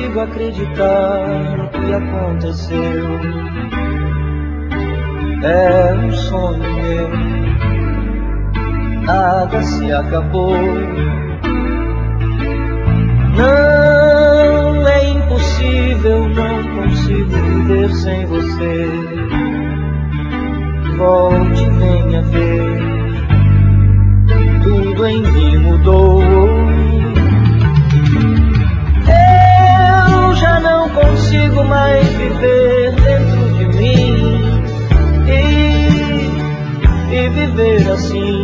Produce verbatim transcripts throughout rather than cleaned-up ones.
consigo acreditar no que aconteceu. É um sonho meu, nada se acabou. Não é impossível, não consigo viver sem você. Volte e venha ver, tudo em mim mudou. Eu já não consigo mais viver dentro de mim, e, e viver assim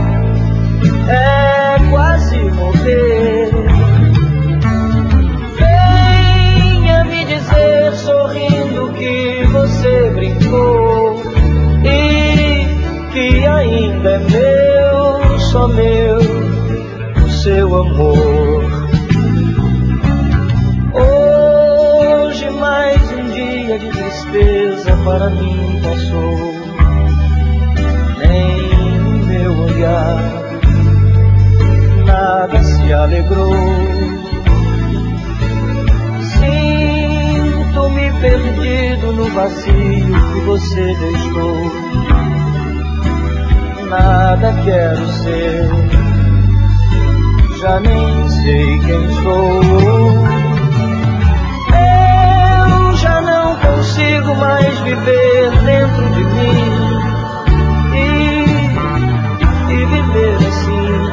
é quase morrer. Venha me dizer sorrindo que você brincou e que ainda é meu, só meu, o seu amor. Hoje mais um dia de tristeza para mim passou. Nem o meu olhar nada se alegrou. Sinto-me perdido no vazio que você deixou. Nada quero ser, já nem sei quem sou. Eu já não consigo mais viver dentro de mim, e, e viver assim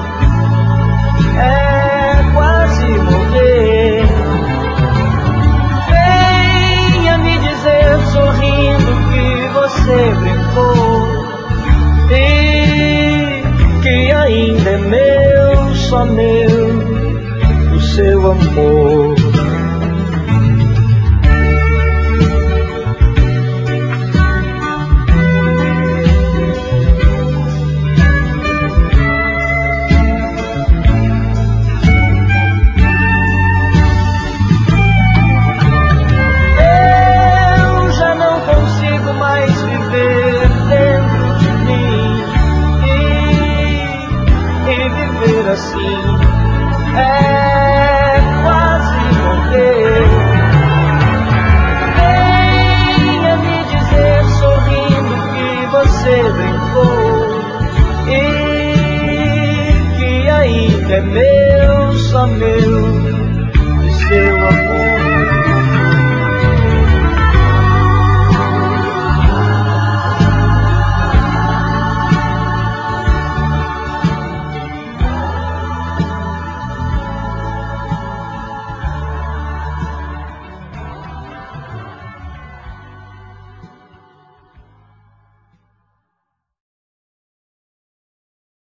é quase morrer. Venha me dizer sorrindo que você brincou e que ainda é meu, só meu, o seu amor. Assim é quase morrer. Venha me dizer sorrindo que você brincou e que ainda é meu, só meu, o seu amor.